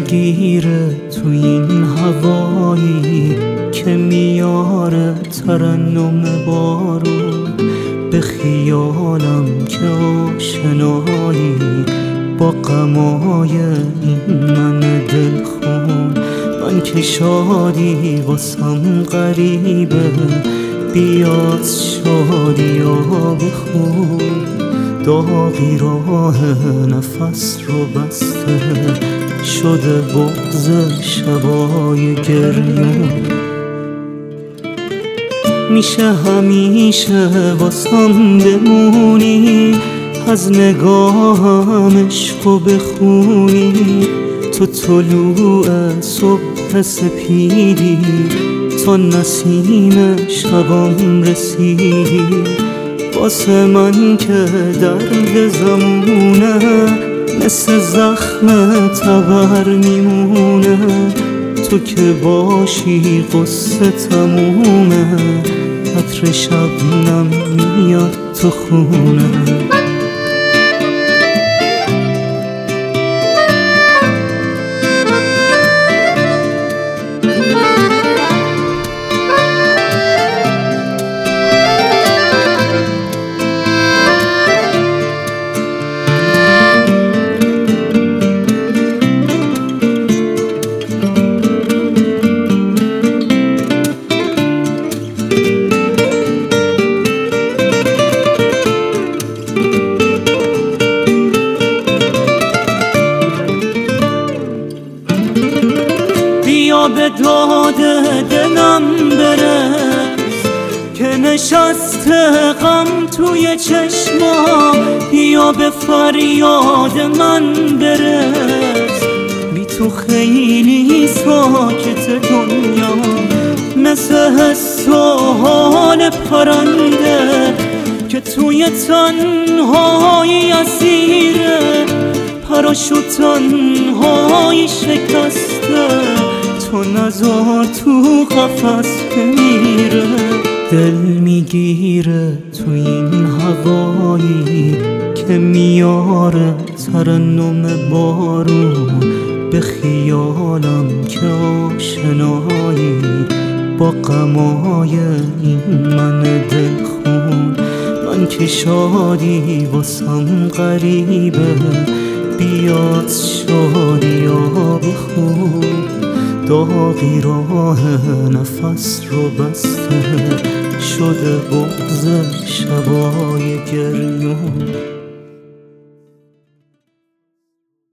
میگیره تو این هوایی که میاره ترنم بارون. به خیالم که آشنایی با غمای این من دلخون. من که شادی واسم غریبه، بیا از شادی ها بخون. داغی راه نفس رو بسته شده بغض شبای گریون. میشه همیشه واسم بمونی، از نگاهم عشقو بخونی. تو طلوع صبح سپیدی، تا نسیم شبام رسیدی. واسه من که درد زمونه، مثل زخم تبر میمونه. تو که باشی قصه تمومه، عطر شبنم میاد تو خونه. بیا به داد دلم برس که نشسته غم توی چشمام. بیا به فریاد من برس، بی تو خیلی ساکت دنیا. مثل حس و حال پرنده که توی تنهایی اسیره. پراشوتنهایی شکسته، تو نزار تو قفس بمیره. دل میگیره تو این هوایی که میاره ترنم بارون. به خیالم که آشنایی با غمای این من دلخون. من که شادی واسم غریبه، بیا از شادی ها بخون. داغی راه نفس رو بسته شده بغض شبای گریون.